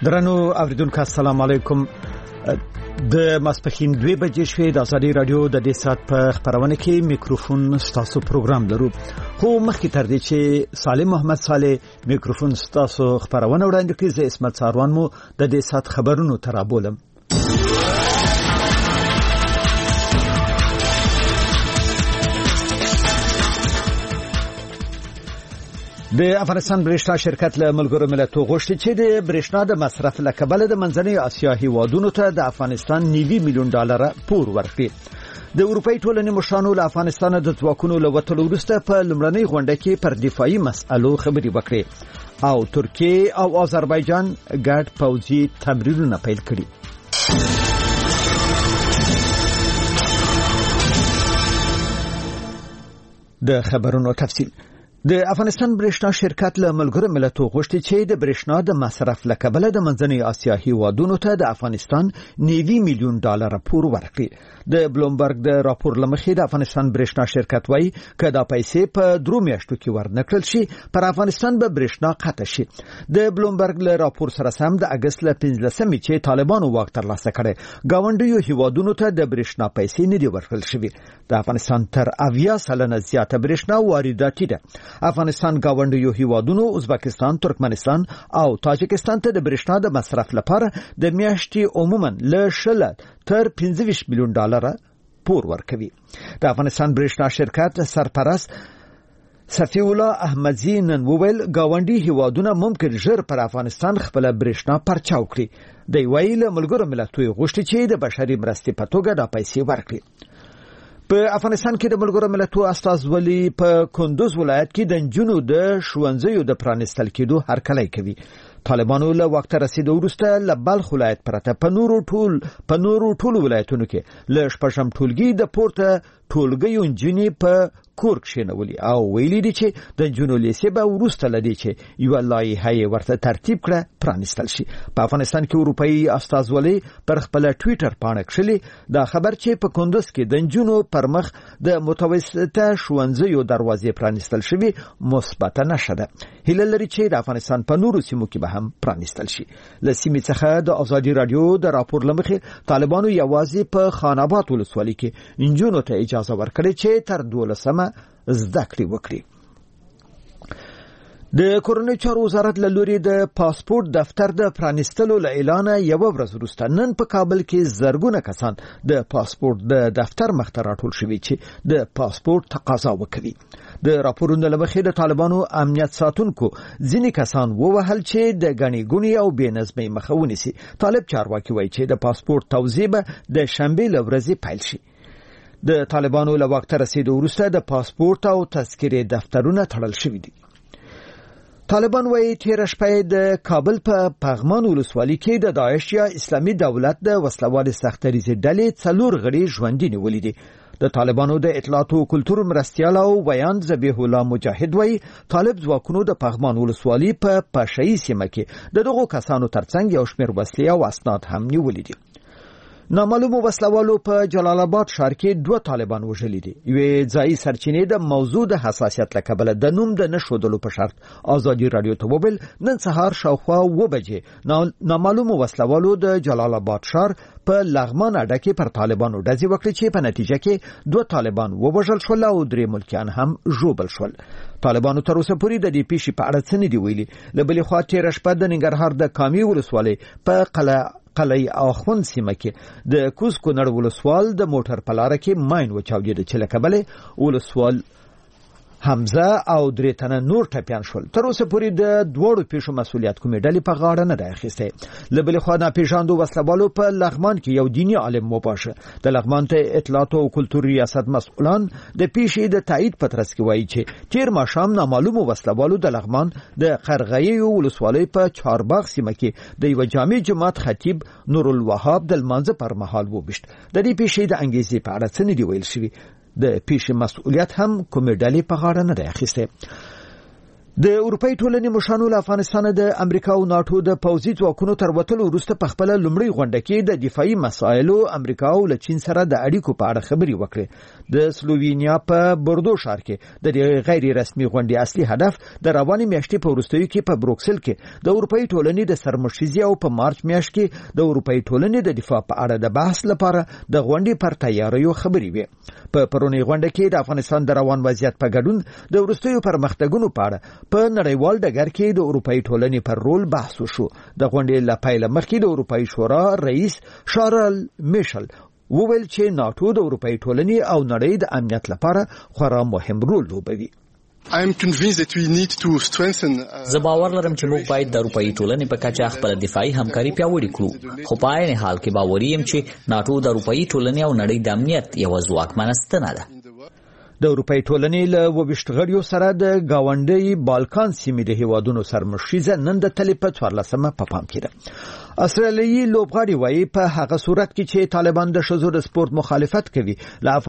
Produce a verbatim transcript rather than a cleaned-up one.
درنو اوریدونکو السلام علیکم. د ماسپخین دوه بجې شوې د ازادي رادیو د دې سات په خبرونه کې میکروفون ستاسو پروګرام لرو. خو مخکې تر دې چې سالم محمد صالح میکروفون ستاسو خبرونه وړاندې کړي، زه اسمت ساروان مو د دې سات خبرونو ترابولم. د افغانستان برېښنا شرکت له ملګرو ملتونو غوښتي چې د برېښنا د مصرف له کبله د منځنۍ اسیا هیوادونو ته د افغانستان نوي میلیون ډالر پور ورکړي. د اروپאי ټولنې مشرانو له افغانستان د ځواکونو له وټلو وروسته په لومړنۍ غونډه کې پر دفاعي مسألو خبرې وکړې او ترکیه او آذربایجان ګډ پوځي تمرینونه پیل کړي. د خبرونو تفصیل. د افغانستان برېښنا شرکت له ملګرو ملتونو غوښتي چې د برېښنا د مصرف له کبله د منځنۍ اسیا هیوادونو ته د افغانستان نوي میلیون ډالر پور ورکړي. د بلومبرګ د راپور لمخې د افغانستان برېښنا شرکت وایي چې دا پیسې په درو میاشتو کې ورنکړل شي پر افغانستان به برېښنا قطع شي. د بلومبرګ له راپور سره سم د اگست له پنځلسمې چې طالبانو واک ترلاسه کړي گاونډیو هیوادونو ته د برېښنا پیسې نه دي ورکړل شوي. د افغانستان تر اویا سلنه زیاته برېښنا وارداتي ده. افغانستان گاونډیو هیوادونو ازبکستان، ترکمنستان او تاجکستان ته د برېښنا د مصرف لپاره د میاشتې عموما له شل تر پنځه ویشت میلیون ډالر پور ورکوي. د افغانستان برېښنا شرکت سرپرست صفی الله احمدزی نن وویل گاونډي هیوادونه ممکن ژر پر افغانستان خپل برېښنا پرچاو کړي. د ویل ملګرو ملتونو غوښتي چې د بشري مرستې په توګه د پیسې ورکړي. په افغانستان کې د ملګرو ملتونو استازولي په کندوز ولایت کې د نجونو د ښوونځیو د پرانستل کېدو هرکلی کوي. طالبانو له وخت رسیدو وروسته له بلخ ولایت پرته په نورو ټول په نورو ټولو ولایتونو کې له شپږم ټولګي د پورته ټولګیو نجونې په کور کښېنولي او ویلي دي چې د نجونو لیسې به وروسته له دې چې یوه لایحه یې ورته ترتیب کړه پرانستل شي. په افغانستان کې اروپایي استازولي پر خپل ټویټر پاڼه کښلي دا خبر چې په کندوز کې د نجونو پر مخ د متوسطه ښوونځیو دروازې پرانستل شوي مثبته نښه ده. هیله لري چې د افغانستان په نورو سیمو کې به هم پرانستل شي. له سیمې څخه د ازادي رادیو د راپور لمخې طالبانو یوازې په خان آباد ولسوالۍ کې نجونو ته اجازه ورکړې چې تر دولسمه زده کړې وکړي. د کورنۍ چارو وزارت له لوري د پاسپورت دفتر د پرانستلو له اعلان یو ورځ وروسته نن په کابل کې زرګونه کسان د پاسپورت د دفتر مخ ته راټول شوي چې د پاسپورت تقاضا وکړي. د راپورونو له مخې د طالبانو امنیت ساتونکو ځینې کسان ووهل چې د غني ګونی او بې نظمۍ مخه ونیسي. طالب چارواکي وایي چې د پاسپورت توزیع به د شنبې له ورځې پیل شي. د طالبانو له وخت رسیدو وروسته د پاسپورت او تذکرې دفترونه تړل شوي دي. طالبان وایي تېره شپه د کابل په پغمان ولسوالۍ کې د داعش یا اسلامي دولت د وسلوالې سختریزې ډلې څلور غړي ژوندي نیولي دي. د طالبانو د اطلاعاتو او کلتور مرستیال او بیان ذبیح الله مجاهد وایي طالب ځواکونو د پغمان ولسوالۍ په پشهیي سیمه کې د دغو کسانو ترڅنګ یو شمېر وسلې او اسناد هم نیولي دي. نامعلومو وسلوالو په جلال آباد ښار کې دوه طالبان وژلي دي. یوې ځایي سرچینې د موضوع د حساسیت له کبله د نوم د نښودلو په شرط ازادي رادیو ته وویل نن سهار شاوخوا اوه بجې نامعلومو وسلوالو د جلال آباد ښار په لغمان اډه کې پر طالبانو ډزې وکړې چې په نتیجه کې دوه طالبان ووژل شول او درې ملکیان هم ژوبل شول. طالبانو تر اوسه پورې د دې پیښې په اړه څه نه دي ویلي. له بلې خوا تېره شپه د ننګرهار د کامې ولسوالۍ په قلعه قلعه اخوند سیمه کې د کوز کونړ ولسوال د موټر په لاره کې ماین وچاودېده چې له کبله ولسوال حمزه او درې تنه نور ټپیان شول. تر اوسه پورې د دوړو پیښو مسولیت کومې ډلې په غاړه نه ده اخیسته. له بلې خوا ناپېژاندو وسلوالو په لغمان کې یو دیني عالم وباشه. د لغمان ته اطلاعات او کلتور ریاست مسؤلان د پیښې د تایید په ترڅ کې وایي چې تیر ماښام نامعلومو وسلوالو د لغمان د قرغیو ولسوالۍ په چارباغ سیمه کې د یو جامع جماعت خطیب نور الوهاب د لمانځه پر مهال وبشت. د دې پیښې د انګیزې په اړه څه نه دی ویل شوی. د پیښې مسؤلیت هم کومې ډلې په غاړه نه دی اخیسته. د اروپای ټولنې مشرانو له افغانستان د امریکا او ناتو د پوځي ځواکونو تر وتلو وروسته په خپل لومړی غونډه کې د دفاعي مسایلو امریکا او له چین سره د اړیکو په اړه خبرې وکړې. د سلووینیا په بوردو ښار کې د غیر رسمي غونډې اصلي هدف د روانې میاشتې په وروستیو کې په بروکسل کې د اروپای ټولنې د سرمشیزي او په مارچ میاشت کې د اروپای ټولنې د دفاع په اړه د بحث لپاره د غونډې پر تیاریو خبرې وې. په پرونی غونډه کې د افغانستان د روان وضعیت په ګډون د وروستیو پرمختګونو په اړه په نړیوال ډګر کې د اروپای ټولنې پر رول بحث وشو. د غونډې له پیل مخکې د اروپای شورا رئیس شارل میشل وویل چې ناتو د اروپای ټولنې او نړۍ د امنیت لپاره خورا مهم رول لوبوي. زه باور لرم چې موږ باید د اروپאי ټولنې په کچه خپل دفاعي همکاري پیاوړې کړو، خو په عین حال کې باوري یم چې ناتو د اروپאי ټولنې او نړۍ د امنیت یو ځواکمنه ستنه ده. د اروپای ټولنې له وویشت غړیو سره د گاونډي بالکان سیمې د هیوادونو سرمشیزه نن د تلې په څوارلسمه په پام کې ده. استرالیایي لوبغاړي وایي په هغه صورت کې چې طالبان د ښځو د سپورت مخالفت کوي له